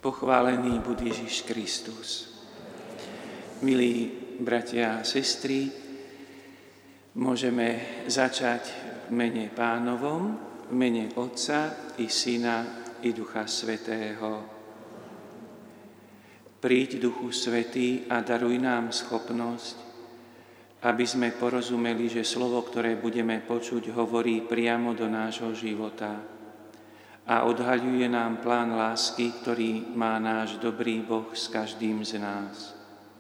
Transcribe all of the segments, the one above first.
Pochválený buď Ježiš Kristus. Milí bratia a sestry, môžeme začať v mene Pánovom, v mene Otca i Syna i Ducha Svätého. Príď, Duchu Svätý, a daruj nám schopnosť, aby sme porozumeli, že slovo, ktoré budeme počuť, hovorí priamo do nášho života a odhaľuje nám plán lásky, ktorý má náš dobrý Boh s každým z nás.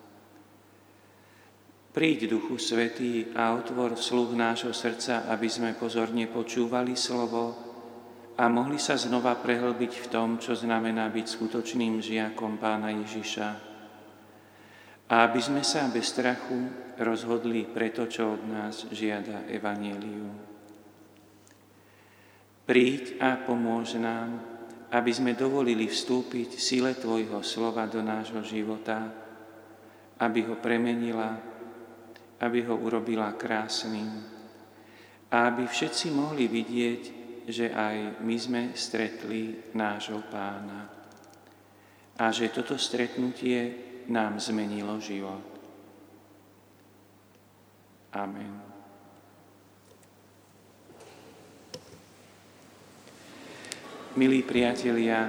Príď, Duchu Svätý, a otvor sluch nášho srdca, aby sme pozorne počúvali slovo a mohli sa znova prehlbiť v tom, čo znamená byť skutočným žiakom Pána Ježiša. A aby sme sa bez strachu rozhodli pre to, čo od nás žiada evanjelium. Príď a pomôž nám, aby sme dovolili vstúpiť sile Tvojho slova do nášho života, aby ho premenila, aby ho urobila krásnym a aby všetci mohli vidieť, že aj my sme stretli nášho Pána a že toto stretnutie nám zmenilo život. Amen. Milí priatelia,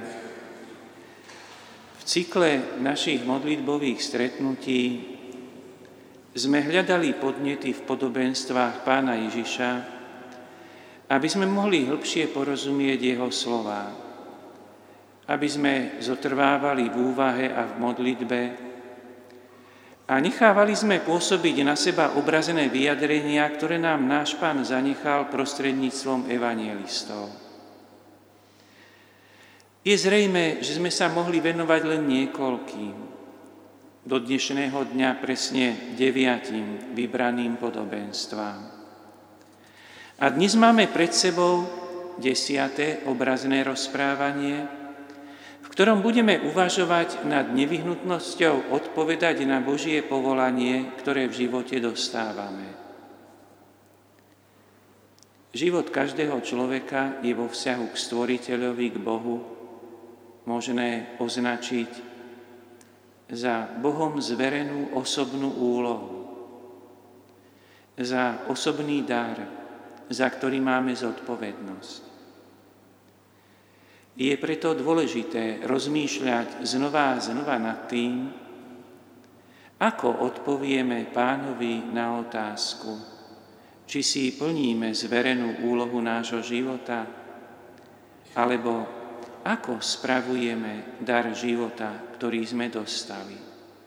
v cykle našich modlitbových stretnutí sme hľadali podnety v podobenstvách Pána Ježiša, aby sme mohli hĺbšie porozumieť jeho slová, aby sme zotrvávali v úvahe a v modlitbe a nechávali sme pôsobiť na seba obrazené vyjadrenia, ktoré nám náš Pán zanechal prostredníctvom evanjelistov. Je zrejmé, že sme sa mohli venovať len niekoľkým, do dnešného dňa presne 9 vybraným podobenstvám. A dnes máme pred sebou 10. obrazné rozprávanie, v ktorom budeme uvažovať nad nevyhnutnosťou odpovedať na Božie povolanie, ktoré v živote dostávame. Život každého človeka je vo vzťahu k Stvoriteľovi, k Bohu, možné označiť za Bohom zverenú osobnú úlohu, za osobný dar, za ktorý máme zodpovednosť. Je preto dôležité rozmýšľať znova a znova nad tým, ako odpovieme Pánovi na otázku, či si plníme zverenú úlohu nášho života, alebo ako spravujeme dar života, ktorý sme dostali.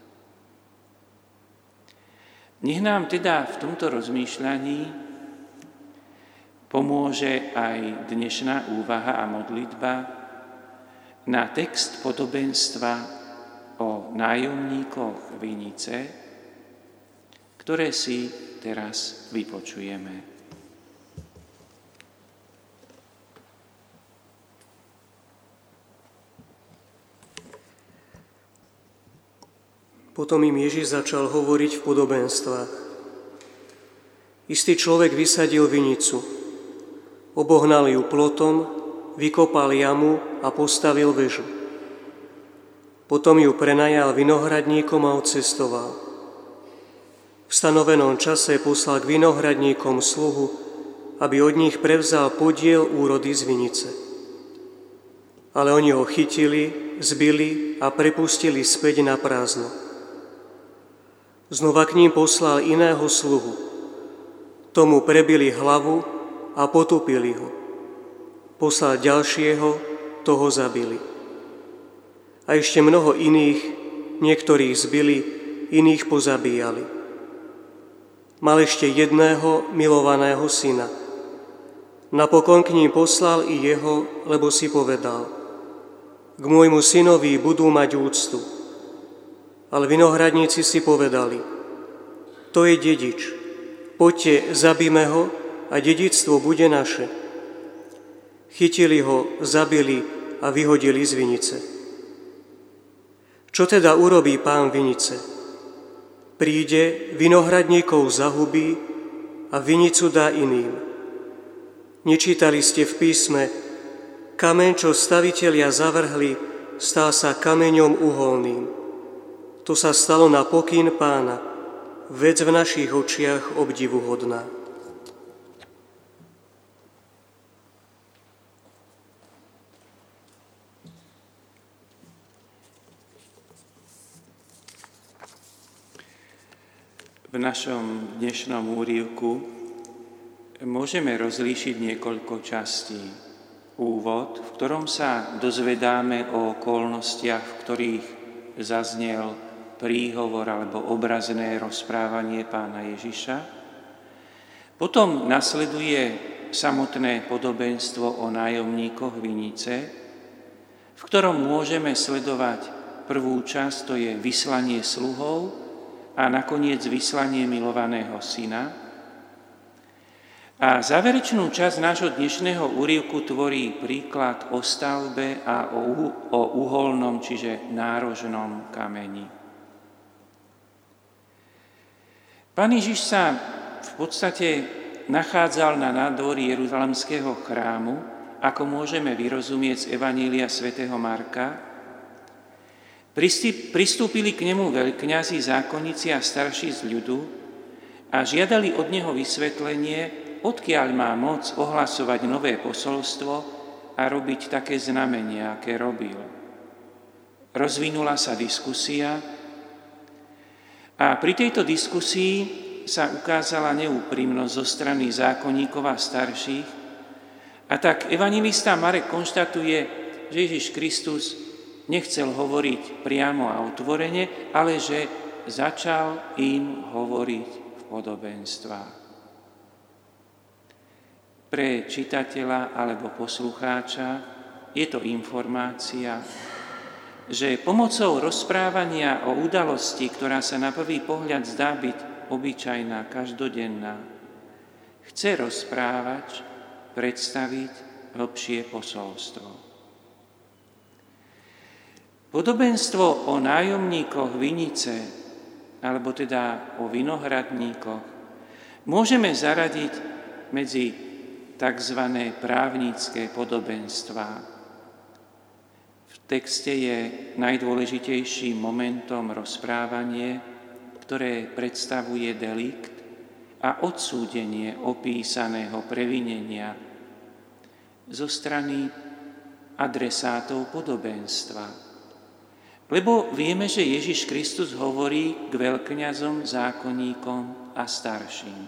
Nech nám teda v tomto rozmýšľaní pomôže aj dnešná úvaha a modlitba na text podobenstva o nájomníkoch vinice, ktoré si teraz vypočujeme. Potom im Ježiš začal hovoriť v podobenstvách. Istý človek vysadil vinicu, obohnal ju plotom, vykopal jamu a postavil vežu. Potom ju prenajal vinohradníkom a odcestoval. V stanovenom čase poslal k vinohradníkom sluhu, aby od nich prevzal podiel úrody z vinice. Ale oni ho chytili, zbili a prepustili späť na prázdno. Znova k ním poslal iného sluhu. Tomu prebili hlavu a potupili ho. Poslal ďalšieho, toho zabili. A ešte mnoho iných, niektorých zbili, iných pozabíjali. Mal ešte jedného milovaného syna. Napokon k ním poslal i jeho, lebo si povedal: k môjmu synovi budú mať úctu. Ale vinohradníci si povedali: to je dedič, poďte, zabíme ho a dedičstvo bude naše. Chytili ho, zabili a vyhodili z vinice. Čo teda urobí pán vinice? Príde, vinohradníkov zahubí a vinicu dá iným. Nečítali ste v písme: kameň, čo stavitelia zavrhli, stal sa kameňom uholným. To sa stalo na pokyn Pána, vec v našich očiach obdivuhodná. V našom dnešnom úryvku môžeme rozlíšiť niekoľko častí. Úvod, v ktorom sa dozvedáme o okolnostiach, v ktorých zaznel príhovor alebo obrazné rozprávanie Pána Ježiša. Potom nasleduje samotné podobenstvo o nájomníkoch vinice, v ktorom môžeme sledovať prvú časť, to je vyslanie sluhov, a nakoniec vyslanie milovaného syna. A záverečnú časť nášho dnešného úryvku tvorí príklad o stavbe a o uholnom, čiže nárožnom kameni. Pán Ježiš sa v podstate nachádzal na nádvorí Jeruzalemského chrámu, ako môžeme vyrozumieť z Evanília svätého Marka. Pristúpili k nemu veľkňazi, zákonníci a starší z ľudu a žiadali od neho vysvetlenie, odkiaľ má moc ohlasovať nové posolstvo a robiť také znamenia, aké robil. Rozvinula sa diskusia a pri tejto diskusii sa ukázala neúprimnosť zo strany zákonníkov a starších, a tak evanjelista Marek konštatuje, že Ježiš Kristus nechcel hovoriť priamo a otvorene, ale že začal im hovoriť v podobenstvách. Pre čitateľa alebo poslucháča je to informácia, že pomocou rozprávania o udalosti, ktorá sa na prvý pohľad zdá byť obyčajná, každodenná, chce rozprávač predstaviť hlbšie posolstvo. Podobenstvo o nájomníkoch vinice, alebo teda o vinohradníkoch, môžeme zaradiť medzi tzv. Právnické podobenstvá. V texte je najdôležitejším momentom rozprávanie, ktoré predstavuje delikt a odsúdenie opísaného previnenia zo strany adresátov podobenstva. Lebo vieme, že Ježiš Kristus hovorí k veľkňazom, zákonníkom a starším.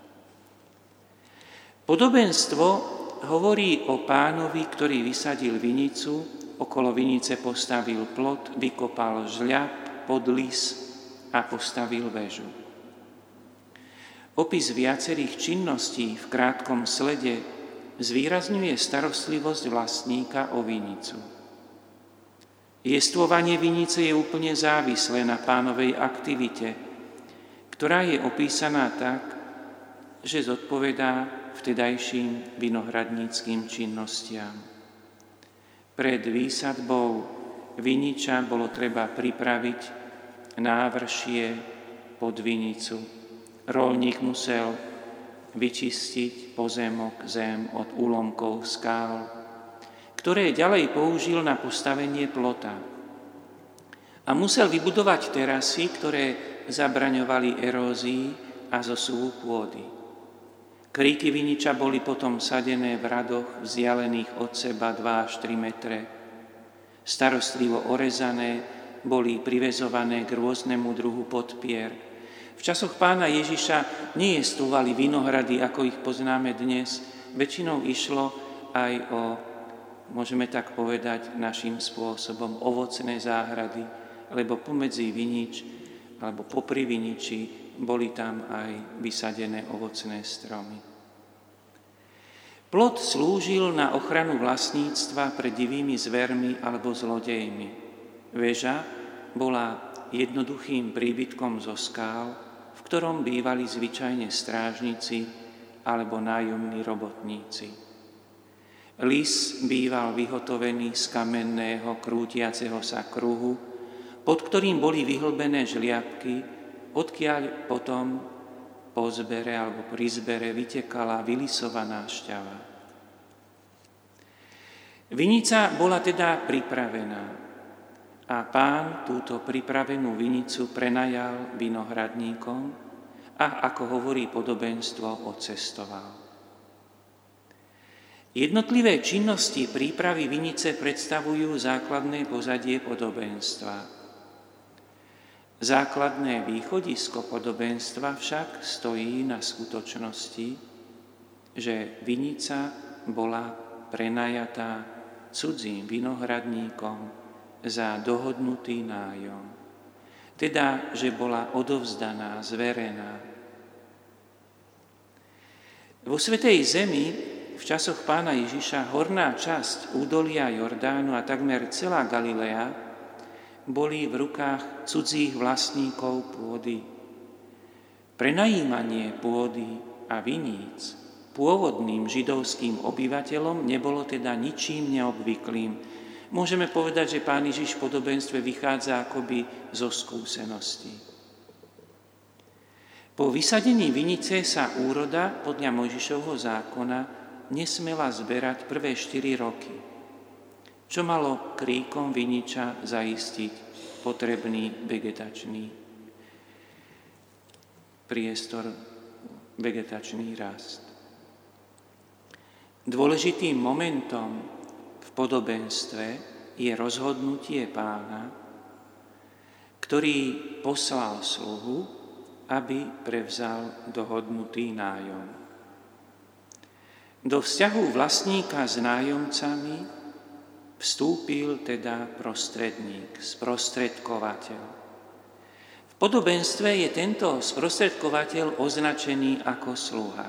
Podobenstvo hovorí o Pánovi, ktorý vysadil vinicu, okolo vinice postavil plot, vykopal žľab, podlis a postavil väžu. Opis viacerých činností v krátkom slede zvýrazňuje starostlivosť vlastníka o vinicu. Jestvovanie vinice je úplne závislé na Pánovej aktivite, ktorá je opísaná tak, že zodpovedá vtedajším vinohradníckým činnostiam. Pred výsadbou viniča bolo treba pripraviť návršie pod vinicu. Roľník musel vyčistiť pozemok, zem od úlomkov skál, ktoré ďalej použil na postavenie plota. A musel vybudovať terasy, ktoré zabraňovali erózii a zosuvu pôdy. Kríky viniča boli potom sadené v radoch vzdialených od seba 2 až 3 metre. Starostlivo orezané, boli priväzované k rôznemu druhu podpier. V časoch Pána Ježiša nejestvovali vinohrady, ako ich poznáme dnes. Väčšinou išlo aj o, môžeme tak povedať, našim spôsobom ovocné záhrady, lebo pomedzi vinič, alebo popri viniči, boli tam aj vysadené ovocné stromy. Plot slúžil na ochranu vlastníctva pred divými zvermi alebo zlodejmi. Väža bola jednoduchým príbytkom zo skál, v ktorom bývali zvyčajne strážnici alebo nájomní robotníci. Lis býval vyhotovený z kamenného krútiaceho sa kruhu, pod ktorým boli vyhlbené žliabky, odkiaľ potom po zbere alebo pri zbere vytekala vylisovaná šťava. Vinica bola teda pripravená. A pán túto pripravenú vinicu prenajal vinohradníkom a, ako hovorí podobenstvo, odcestoval. Jednotlivé činnosti prípravy vinice predstavujú základné pozadie podobenstva. Základné východisko podobenstva však stojí na skutočnosti, že vinica bola prenajatá cudzím vinohradníkom za dohodnutý nájom. Teda, že bola odovzdaná, zverená. Vo Svätej Zemi v časoch pána Ježiša horná časť údolia Jordánu a takmer celá Galilea boli v rukách cudzích vlastníkov pôdy. Prenajímanie pôdy a viníc pôvodným židovským obyvateľom nebolo teda ničím neobvyklým. Môžeme povedať, že pán Ježiš v podobenstve vychádza akoby zo skúseností. Po vysadení vinice sa úroda podľa Mojžišovho zákona nesmela zberať prvé 4 roky, čo malo kríkom viniča zaistiť potrebný vegetačný priestor, vegetačný rast. Dôležitým momentom v podobenstve je rozhodnutie pána, ktorý poslal sluhu, aby prevzal dohodnutý nájom. Do vzťahu vlastníka s nájomcami vstúpil teda prostredník, sprostredkovateľ. V podobenstve je tento sprostredkovateľ označený ako sluha.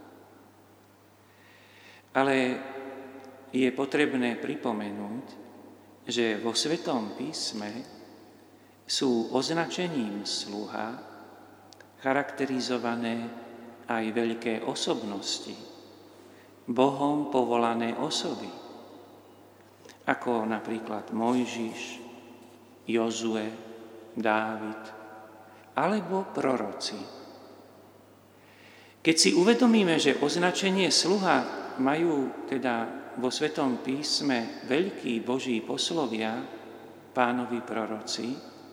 Ale je potrebné pripomenúť, že vo Svätom písme sú označením sluha charakterizované aj veľké osobnosti, Bohom povolané osoby, ako napríklad Mojžiš, Jozue, Dávid alebo proroci. Keď si uvedomíme, že označenie sluha majú teda vo Svätom písme veľkí Boží poslovia, pánovi proroci,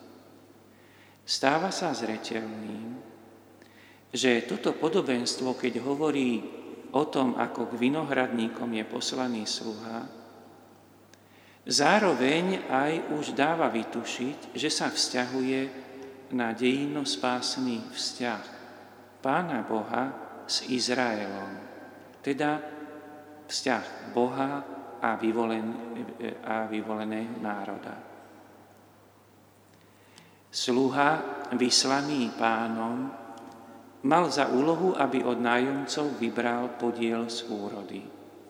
stáva sa zreteľným, že toto podobenstvo, keď hovorí o tom, ako k vinohradníkom je poslaný sluha, zároveň aj už dáva vytušiť, že sa vzťahuje na dejinnospásny vzťah Pána Boha s Izraelom, teda vzťah Boha a vyvoleného národa. Sluha, vyslaný pánom, mal za úlohu, aby od nájomcov vybral podiel z úrody.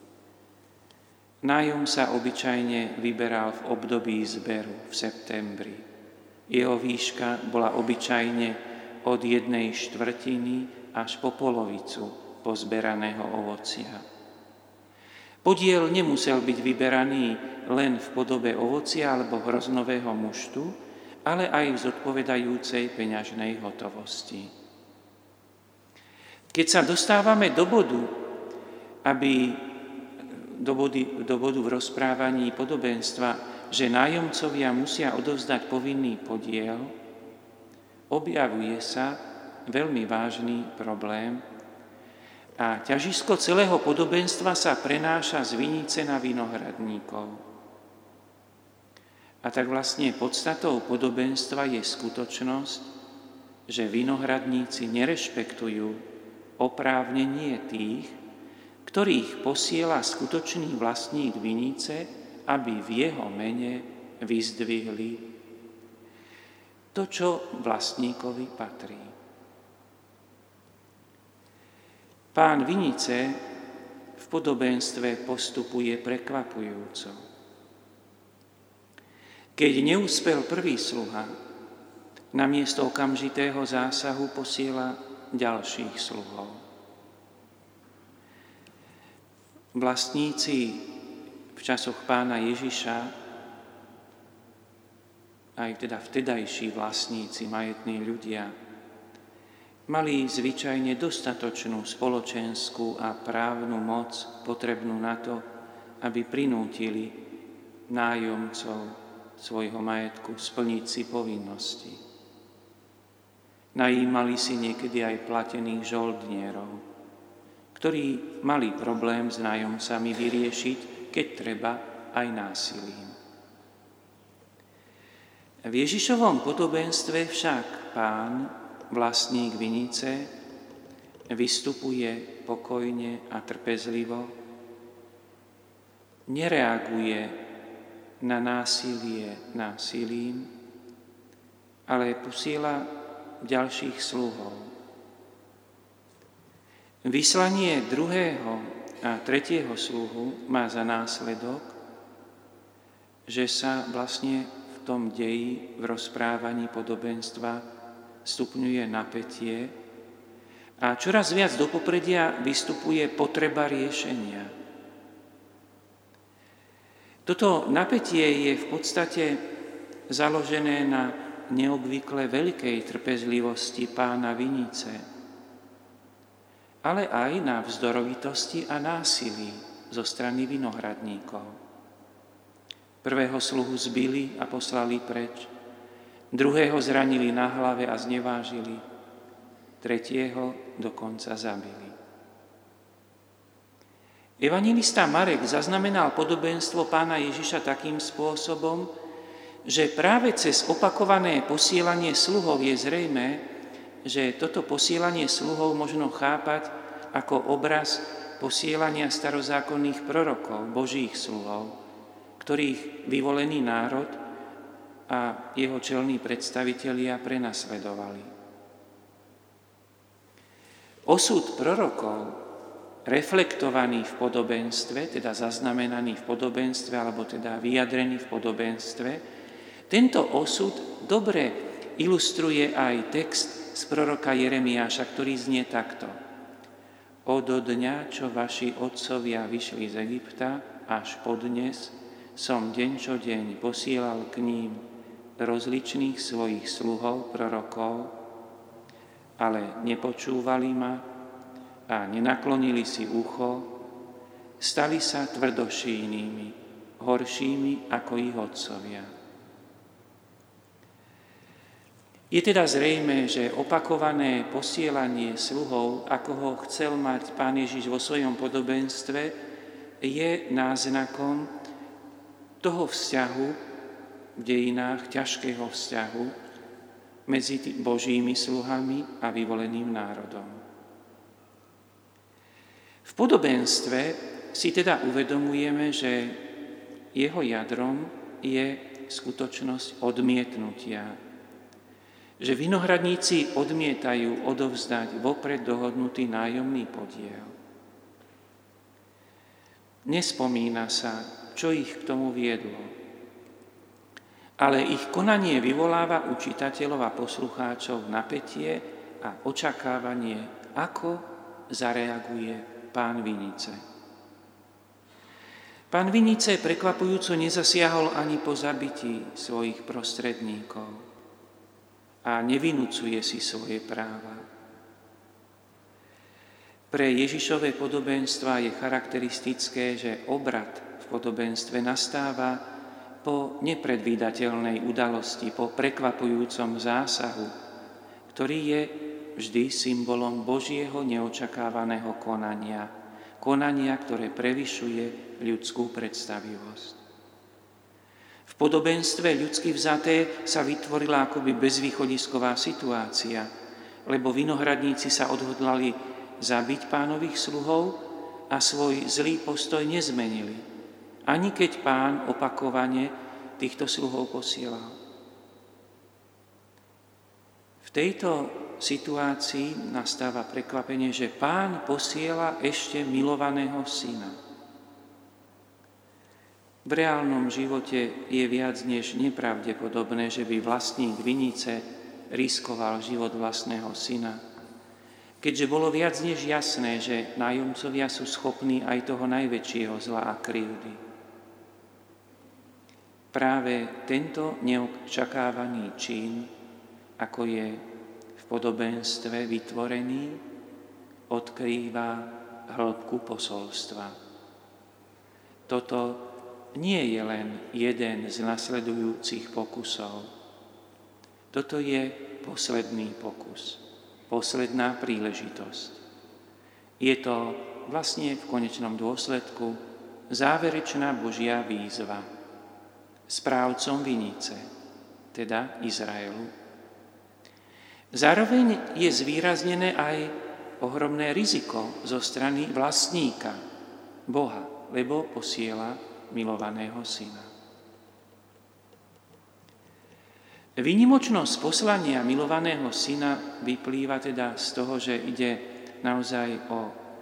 Nájom sa obyčajne vyberal v období zberu v septembri. Jeho výška bola obyčajne od 1/4 až po polovicu pozberaného ovocia. Podiel nemusel byť vyberaný len v podobe ovocia alebo hroznového muštu, ale aj v zodpovedajúcej peňažnej hotovosti. Keď sa dostávame do bodu v rozprávaní podobenstva, že nájomcovia musia odovzdať povinný podiel, objavuje sa veľmi vážny problém a ťažisko celého podobenstva sa prenáša z vinice na vinohradníkov. A tak vlastne podstatou podobenstva je skutočnosť, že vinohradníci nerešpektujú oprávnenie tých, ktorých posiela skutočný vlastník vinice, aby v jeho mene vyzdvihli to, čo vlastníkovi patrí. Pán vinice v podobenstve postupuje prekvapujúco. Keď neúspel prvý sluha, namiesto okamžitého zásahu posiela ďalších sluhov. Vlastníci v časoch pána Ježiša, aj teda vtedajší vlastníci, majetní ľudia, mali zvyčajne dostatočnú spoločenskú a právnu moc potrebnú na to, aby prinútili nájomcov svojho majetku splniť si povinnosti. Najímali si niekedy aj platených žoldnierov, ktorí mali problém s nájomcami vyriešiť, keď treba, aj násilím. V Ježišovom podobenstve však Pán, vlastník vinice, vystupuje pokojne a trpezlivo, nereaguje na násilie násilím, ale posiela ďalších sluhov. Vyslanie druhého a tretieho sluhu má za následok, že sa vlastne v tom deji, v rozprávaní podobenstva stupňuje napätie a čoraz viac do popredia vystupuje potreba riešenia. Toto napätie je v podstate založené na neobvykle veľkej trpezlivosti pána vinice, ale aj na vzdorovitosti a násilí zo strany vinohradníkov. Prvého sluhu zbili a poslali preč, druhého zranili na hlave a znevážili, tretieho dokonca zabili. Evanjelista Marek zaznamenal podobenstvo pána Ježiša takým spôsobom, že práve cez opakované posielanie sluhov je zrejmé, že toto posielanie sluhov možno chápať ako obraz posielania starozákonných prorokov, Božích sluhov, ktorých vyvolený národ a jeho čelní predstavitelia prenasledovali. Osud prorokov, reflektovaný v podobenstve, teda zaznamenaný v podobenstve, alebo teda vyjadrený v podobenstve, tento osud dobre ilustruje aj text z proroka Jeremiáša, ktorý znie takto. Od dňa, čo vaši otcovia vyšli z Egypta, až po dnes som deň čo deň posielal k ním rozličných svojich sluhov, prorokov, ale nepočúvali ma a nenaklonili si ucho, stali sa tvrdošínými, horšími ako ich otcovia. Je teda zrejmé, že opakované posielanie sluhov, ako ho chcel mať Pán Ježiš vo svojom podobenstve, je náznakom toho vzťahu v dejinách, ťažkého vzťahu medzi Božími sluhami a vyvoleným národom. V podobenstve si teda uvedomujeme, že jeho jadrom je skutočnosť odmietnutia, že vinohradníci odmietajú odovzdať vopred dohodnutý nájomný podiel. Nespomína sa, čo ich k tomu viedlo, ale ich konanie vyvoláva u čitateľov a poslucháčov napätie a očakávanie, ako zareaguje pán vinice. Pán vinice prekvapujúco nezasiahol ani po zabití svojich prostredníkov a nevinúcuje si svoje práva. Pre Ježišové podobenstva je charakteristické, že obrat v podobenstve nastáva po nepredvídateľnej udalosti, po prekvapujúcom zásahu, ktorý je vždy symbolom Božieho neočakávaného konania, ktoré prevyšuje ľudskú predstavivosť. V podobenstve ľudsky vzaté sa vytvorila akoby bezvýchodisková situácia, lebo vinohradníci sa odhodlali zabiť pánových sluhov a svoj zlý postoj nezmenili, ani keď pán opakovane týchto sluhov posielal. V tejto situácii nastáva prekvapenie, že pán posiela ešte milovaného syna. V reálnom živote je viac než nepravdepodobné, že by vlastník vinice riskoval život vlastného syna, keďže bolo viac než jasné, že nájomcovia sú schopní aj toho najväčšieho zla a krivdy. Práve tento neočakávaný čin, ako je v podobenstve vytvorený, odkrýva hĺbku posolstva. Toto nie je len jeden z nasledujúcich pokusov. Toto je posledný pokus, posledná príležitosť. Je to vlastne v konečnom dôsledku záverečná Božia výzva správcom vinice, teda Izraelu. Zároveň je zvýraznené aj ohromné riziko zo strany vlastníka, Boha, lebo posiela milovaného syna. Výnimočnosť poslania milovaného syna vyplýva teda z toho, že ide naozaj o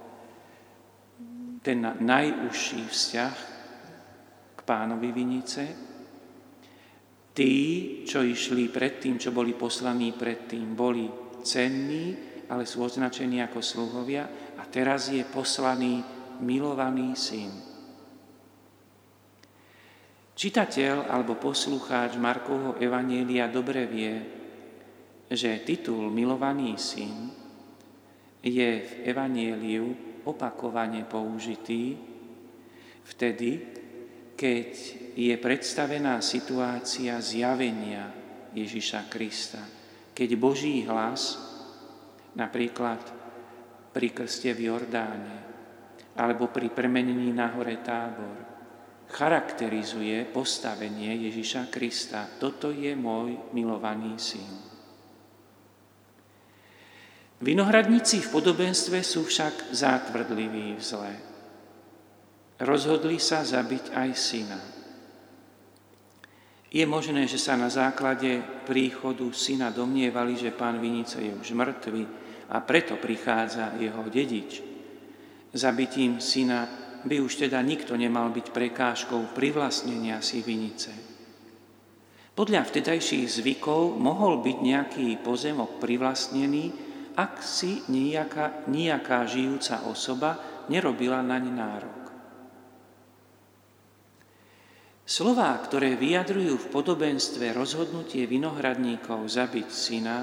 ten najúžší vzťah k Pánovi vinice. Tí, čo išli predtým, čo boli poslaní predtým, boli cenní, ale sú označení ako sluhovia a teraz je poslaný milovaný syn. Čitateľ alebo poslucháč Markovho evanjelia dobre vie, že titul milovaný syn je v evanjeliu opakovane použitý vtedy, keď je predstavená situácia zjavenia Ježiša Krista, keď Boží hlas, napríklad pri krste v Jordáne alebo pri premenení na hore Tábor, charakterizuje postavenie Ježiša Krista. Toto je môj milovaný syn. Vinohradníci v podobenstve sú však zátvrdliví v zle. Rozhodli sa zabiť aj syna. Je možné, že sa na základe príchodu syna domnievali, že pán vinice je už mŕtvy a preto prichádza jeho dedič. Zabitím syna by už teda nikto nemal byť prekážkou privlastnenia si vinice. Podľa vtedajších zvykov mohol byť nejaký pozemok privlastnený, ak si nejaká žijúca osoba nerobila naň nárok. Slová, ktoré vyjadrujú v podobenstve rozhodnutie vinohradníkov zabiť syna,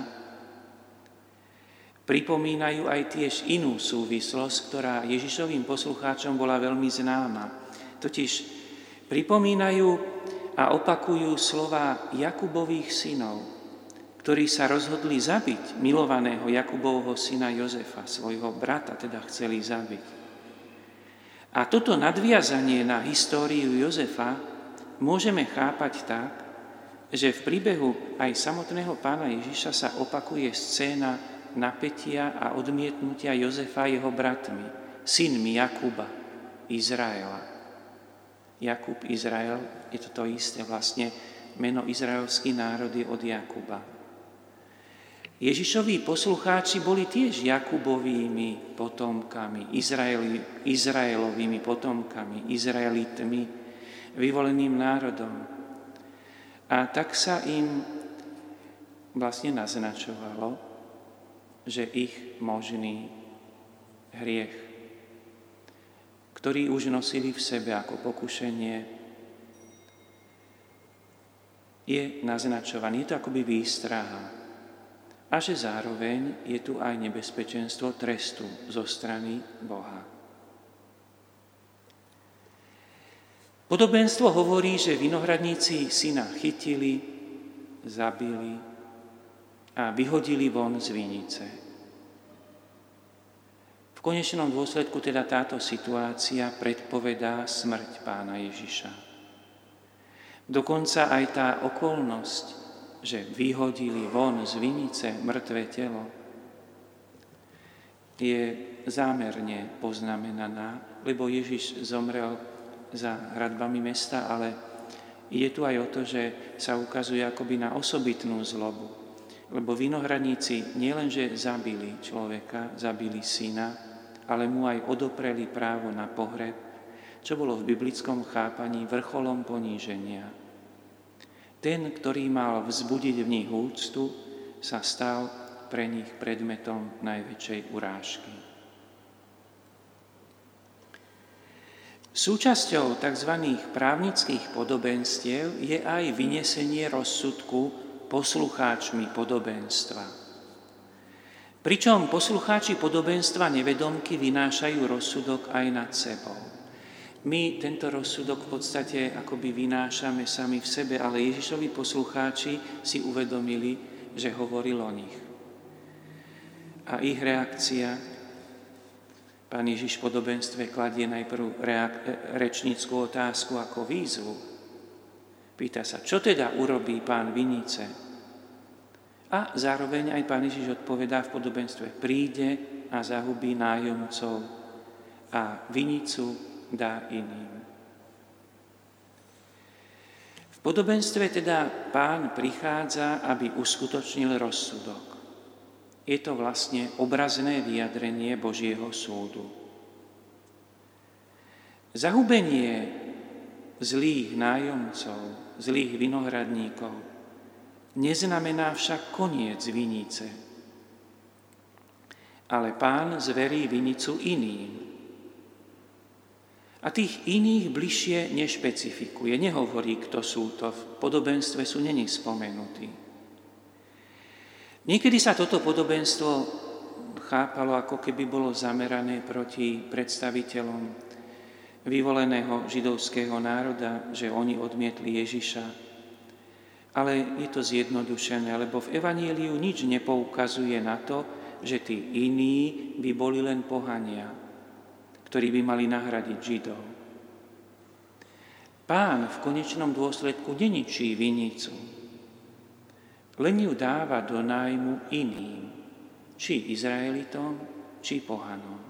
pripomínajú aj tiež inú súvislosť, ktorá Ježišovým poslucháčom bola veľmi známa. Totiž pripomínajú a opakujú slová Jakubových synov, ktorí sa rozhodli zabiť milovaného Jakubovho syna Jozefa, svojho brata, teda chceli zabiť. A toto nadviazanie na históriu Jozefa môžeme chápať tak, že v príbehu aj samotného pána Ježiša sa opakuje scéna napätia a odmietnutia Jozefa jeho bratmi, synmi Jakuba, Izraela. Jakub, Izrael, je to isté vlastne, meno izraelský národ je od Jakuba. Ježišoví poslucháči boli tiež Jakubovými potomkami, Izraelovými potomkami, Izraelitmi, vyvoleným národom. A tak sa im vlastne naznačovalo, že ich možný hriech, ktorý už nosili v sebe ako pokušenie, je naznačovaný. Je to akoby výstraha. A že zároveň je tu aj nebezpečenstvo trestu zo strany Boha. Podobenstvo hovorí, že vinohradníci syna chytili, zabili a vyhodili von z vinice. V konečnom dôsledku teda táto situácia predpovedá smrť pána Ježiša. Dokonca aj tá okolnosť, že vyhodili von z vinice mŕtve telo, je zámerne poznamenaná, lebo Ježiš zomrel za hradbami mesta, ale ide tu aj o to, že sa ukazuje akoby na osobitnú zlobu. Lebo vinohradníci nielenže zabili človeka, zabili syna, ale mu aj odopreli právo na pohreb, čo bolo v biblickom chápaní vrcholom poníženia. Ten, ktorý mal vzbudiť v nich úctu, sa stal pre nich predmetom najväčšej urážky. Súčasťou tzv. Právnických podobenstiev je aj vynesenie rozsudku poslucháčmi podobenstva. Pričom poslucháči podobenstva nevedomky vynášajú rozsudok aj nad sebou. My tento rozsudok v podstate akoby vynášame sami v sebe, ale Ježišovi poslucháči si uvedomili, že hovoril o nich. A ich reakcia, Pán Ježiš v podobenstve kladie najprv rečnícku otázku ako výzvu. Pýta sa, čo teda urobí pán vinice? A zároveň aj Pán Ježiš odpovedá v podobenstve, príde a zahubí nájomcov a vinicu dá iným. V podobenstve teda Pán prichádza, aby uskutočnil rozsudok. Je to vlastne obrazné vyjadrenie Božieho súdu. Zahubenie zlých nájomcov, zlých vinohradníkov neznamená však koniec vinice. Ale Pán zverí vinicu iným. A tých iných bližšie nešpecifikuje, nehovorí, kto sú to. V podobenstve sú neni spomenutí. Niekedy sa toto podobenstvo chápalo, ako keby bolo zamerané proti predstaviteľom vyvoleného židovského národa, že oni odmietli Ježiša. Ale je to zjednodušené, lebo v Evaníliu nič nepoukazuje na to, že tí iní by boli len pohania, ktorí by mali nahradiť Židov. Pán v konečnom dôsledku neničí vinicu, len ju dáva do nájmu iným, či Izraelitom, či pohanom.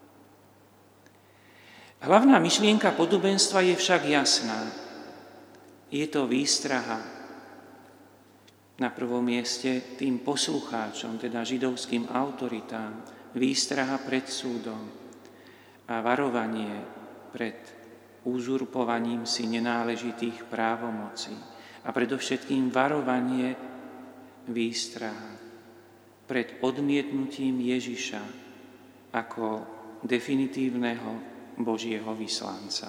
Hlavná myšlienka podobenstva je však jasná. Je to výstraha na prvom mieste tým poslucháčom, teda židovským autoritám, výstraha pred súdom a varovanie pred uzurpovaním si nenáležitých právomocí a predovšetkým varovanie výstraha pred odmietnutím Ježiša ako definitívneho Božieho vyslanca.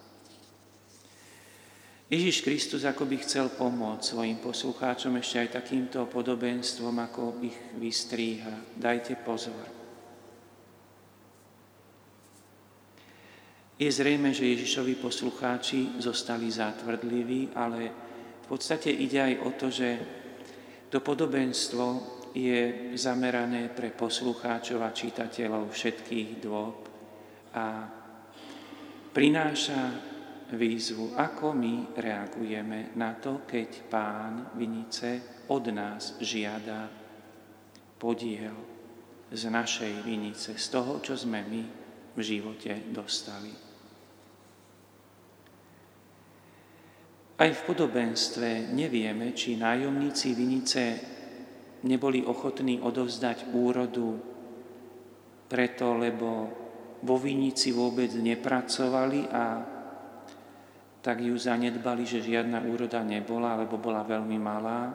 Ježiš Kristus akoby chcel pomôcť svojim poslucháčom ešte aj takýmto podobenstvom, ako ich vystríha. Dajte pozor. Je zrejme, že Ježišovi poslucháči zostali zátvrdliví, ale v podstate ide aj o to, že to podobenstvo je zamerané pre poslucháčov a čitateľov všetkých dôb a prináša výzvu, ako my reagujeme na to, keď Pán vinice od nás žiada podiel z našej vinice, z toho, čo sme my v živote dostali. Aj v podobenstve nevieme, či nájomníci vinice neboli ochotní odovzdať úrodu preto, lebo vo vinici vôbec nepracovali a tak ju zanedbali, že žiadna úroda nebola, alebo bola veľmi malá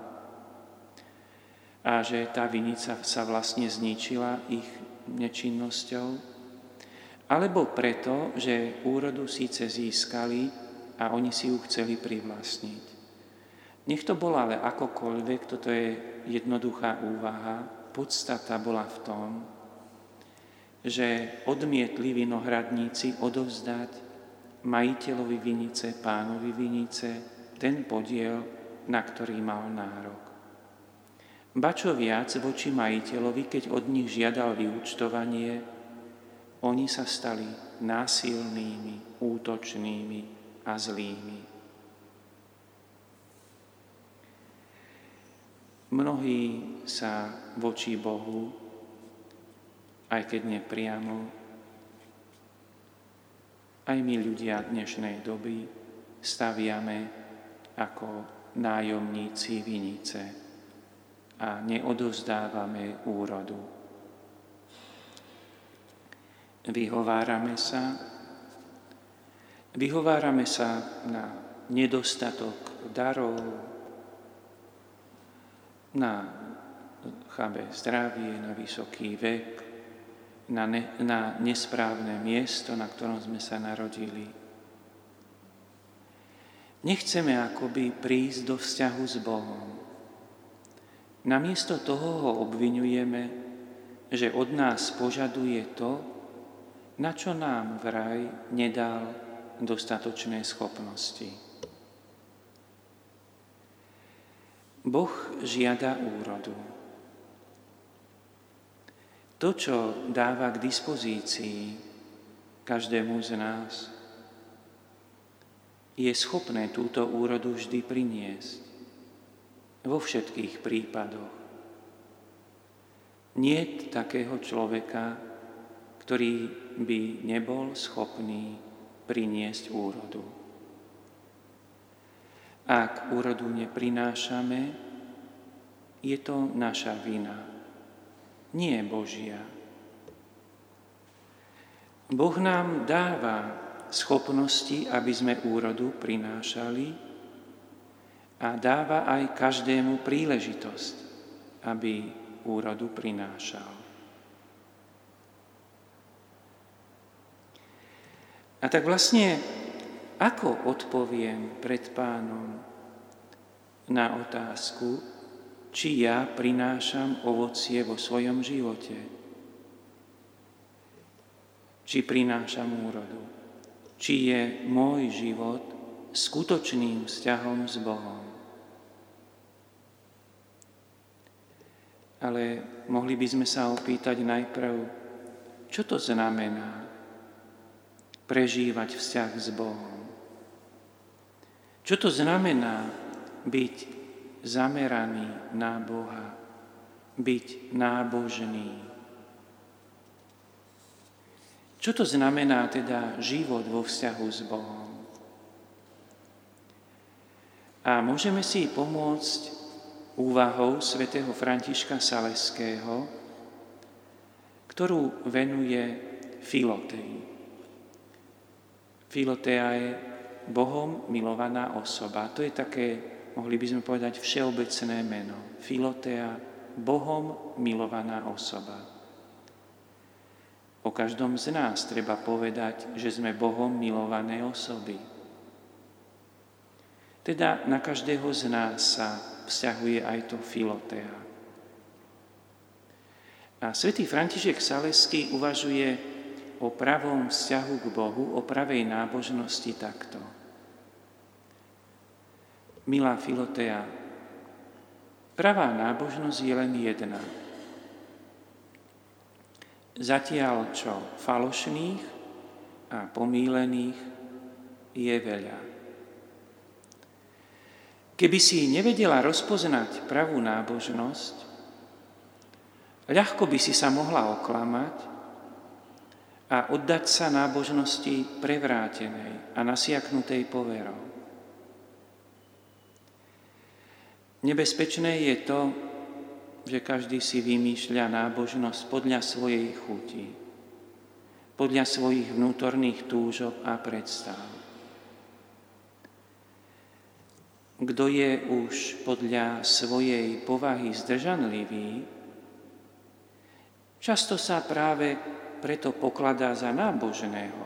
a že tá vinica sa vlastne zničila ich nečinnosťou, alebo preto, že úrodu síce získali a oni si ju chceli privlastniť. Nech to bolo ale akokoľvek, toto je jednoduchá úvaha, podstata bola v tom, že odmietli vinohradníci odovzdať majiteľovi vinice, pánovi vinice, ten podiel, na ktorý mal nárok. Ba čo viac voči majiteľovi, keď od nich žiadal vyúčtovanie, oni sa stali násilnými, útočnými a zlými. Mnohí sa voči Bohu, aj keď nepriamo, aj my ľudia dnešnej doby staviame ako nájomníci vinice a neodovzdávame úrodu. Vyhovárame sa na nedostatok darov, na chabé zdravie, na vysoký vek, na nesprávne miesto, na ktorom sme sa narodili. Nechceme akoby prísť do vzťahu s Bohom. Namiesto toho ho obviňujeme, že od nás požaduje to, na čo nám vraj nedal dostatočné schopnosti. Boh žiada úrodu. To, čo dáva k dispozícii každému z nás, je schopné túto úrodu vždy priniesť vo všetkých prípadoch. Niet takého človeka, ktorý by nebol schopný priniesť úrodu. Ak úrodu neprinášame, je to naša vina, nie Božia. Boh nám dáva schopnosti, aby sme úrodu prinášali a dáva aj každému príležitosť, aby úrodu prinášal. A tak vlastne, ako odpoviem pred Pánom na otázku, či ja prinášam ovocie vo svojom živote? Či prinášam úrodu? Či je môj život skutočným vzťahom s Bohom? Ale mohli by sme sa opýtať najprv, čo to znamená prežívať vzťah s Bohom? Čo to znamená byť zameraný na Boha, byť nábožný? Čo to znamená teda život vo vzťahu s Bohom? A môžeme si pomôcť úvahou svätého Františka Saleského, ktorú venuje Filotei. Filotea je Bohom milovaná osoba. To je také, mohli by sme povedať, všeobecné meno. Filotea, Bohom milovaná osoba. O každom z nás treba povedať, že sme Bohom milované osoby. Teda na každého z nás sa vzťahuje aj to Filotea. A svätý František Saleský uvažuje o pravom vzťahu k Bohu, o pravej nábožnosti takto. Milá Filotea, pravá nábožnosť je len jedna. Zatiaľ, čo falošných a pomýlených je veľa. Keby si nevedela rozpoznať pravú nábožnosť, ľahko by si sa mohla oklamať a oddať sa nábožnosti prevrátenej a nasiaknutej poverou. Nebezpečné je to, že každý si vymýšľa nábožnosť podľa svojej chuti, podľa svojich vnútorných túžob a predstav. Kto je už podľa svojej povahy zdržanlivý, často sa práve preto pokladá za nábožného,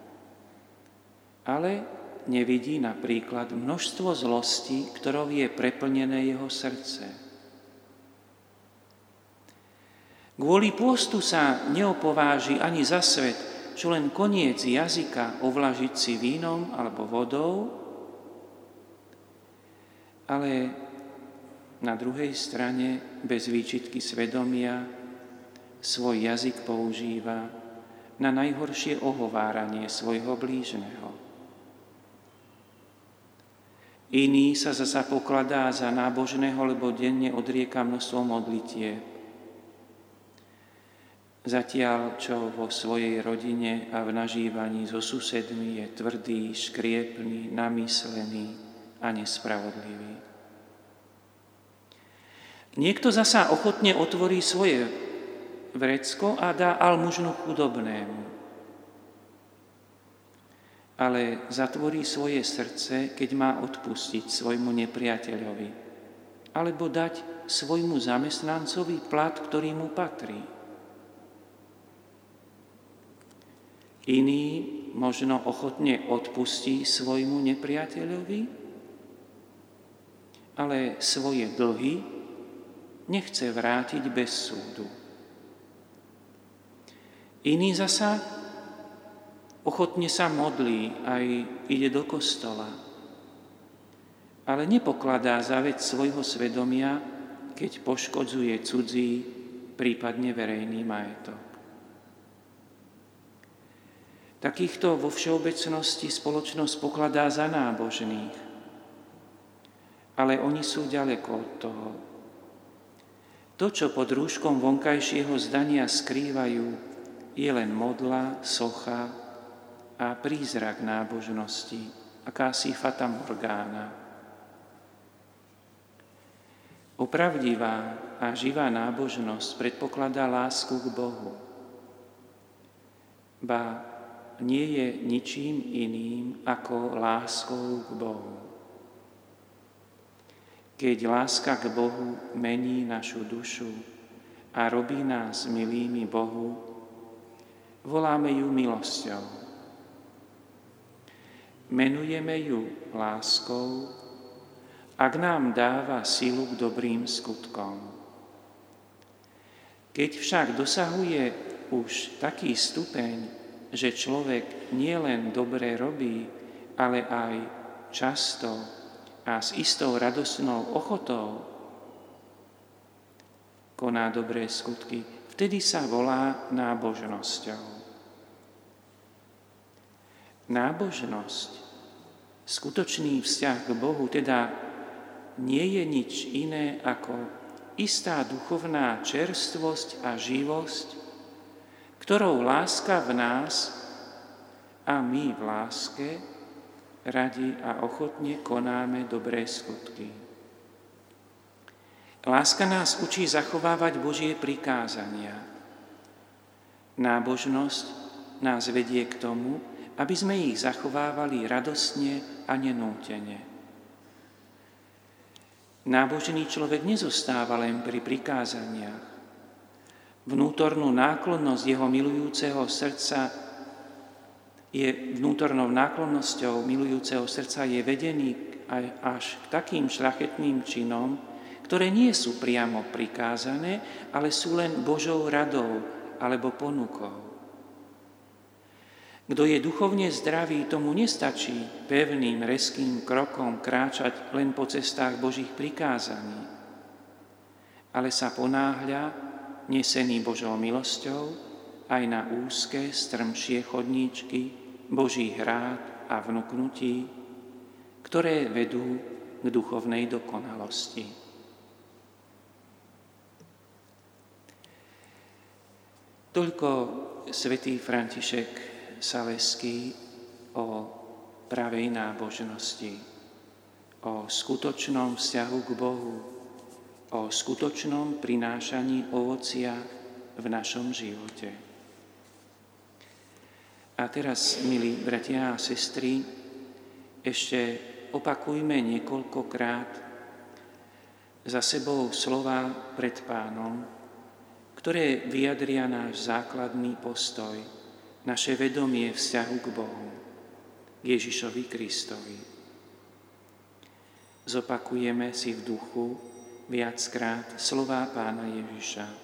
ale nevidí napríklad množstvo zlosti, ktorou je preplnené jeho srdce. Kvôli pôstu sa neopováži ani za svet, čo len koniec jazyka ovlažiť si vínom alebo vodou, ale na druhej strane bez výčitky svedomia svoj jazyk používa na najhoršie ohováranie svojho blížneho. Iný sa zasa pokladá za nábožného, lebo denne odrieka množstvo modlitieb. Zatiaľ, čo vo svojej rodine a v nažívaní so susedmi je tvrdý, škriepný, namyslený a nespravodlivý. Niekto zasa ochotne otvorí svoje vrecko a dá almužnu chudobnému. Ale zatvorí svoje srdce, keď má odpustiť svojmu nepriateľovi, alebo dať svojmu zamestnancovi plat, ktorý mu patrí. Iný možno ochotne odpustí svojmu nepriateľovi, ale svoje dlhy nechce vrátiť bez súdu. Iný zasa ochotne sa modlí, aj ide do kostola, ale nepokladá za vec svojho svedomia, keď poškodzuje cudzí, prípadne verejný majetok. Takýchto vo všeobecnosti spoločnosť pokladá za nábožných, ale oni sú ďaleko od toho. To, čo pod rúškom vonkajšieho zdania skrývajú, je len modla, socha a prízrak nábožnosti, akási fata morgána. Opravdivá a živá nábožnosť predpokladá lásku k Bohu. Ba nie je ničím iným ako láskou k Bohu. Keď láska k Bohu mení našu dušu a robí nás milými Bohu, voláme ju milosťou. Menujeme ju láskou, ak nám dáva silu k dobrým skutkom. Keď však dosahuje už taký stupeň, že človek nielen dobre robí, ale aj často a s istou radosnou ochotou koná dobré skutky, vtedy sa volá nábožnosťou. Nábožnosť, skutočný vzťah k Bohu, teda nie je nič iné ako istá duchovná čerstvosť a živosť, ktorou láska v nás a my v láske radi a ochotne konáme dobré skutky. Láska nás učí zachovávať Božie prikázania. Nábožnosť nás vedie k tomu, aby sme ich zachovávali radostne a nenútene. Nábožný človek nezostáva len pri prikázaniach. Vnútornou náklonnosťou milujúceho srdca je vedený až k takým šľachetným činom, ktoré nie sú priamo prikázané, ale sú len Božou radou alebo ponukou. Kto je duchovne zdravý, tomu nestačí pevným, rezkým krokom kráčať len po cestách Božích prikázaní, ale sa ponáhľa, nesený Božou milosťou, aj na úzke, strmšie chodníčky Božích rád a vnuknutí, ktoré vedú k duchovnej dokonalosti. Toľko svätý František Saleský o pravej nábožnosti, o skutočnom vzťahu k Bohu, o skutočnom prinášaní ovocia v našom živote. A teraz, milí bratia a sestry, ešte opakujme niekoľkokrát za sebou slova pred Pánom, ktoré vyjadria náš základný postoj, naše vedomie vzťahu k Bohu, Ježišovi Kristovi. Zopakujeme si v duchu viackrát slová Pána Ježiša.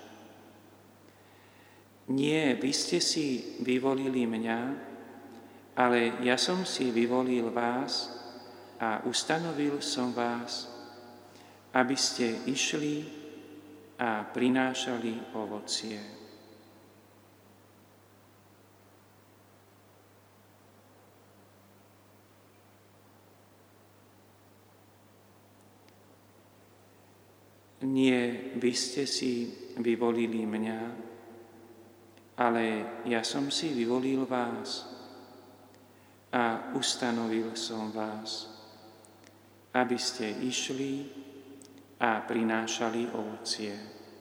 Nie, vy ste si vyvolili mňa, ale ja som si vyvolil vás a ustanovil som vás, aby ste išli a prinášali ovocie. Nie, vy ste si vyvolili mňa, ale ja som si vyvolil vás a ustanovil som vás, aby ste išli a prinášali ovocie.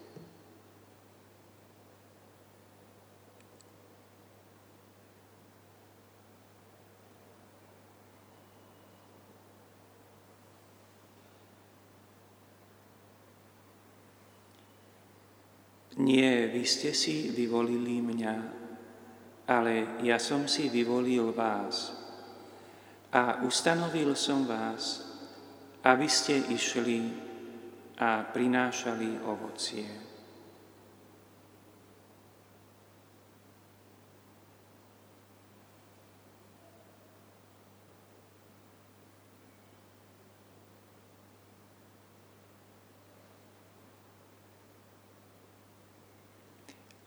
Nie, vy ste si vyvolili mňa, ale ja som si vyvolil vás a ustanovil som vás, aby ste išli a prinášali ovocie.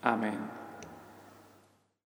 Amen.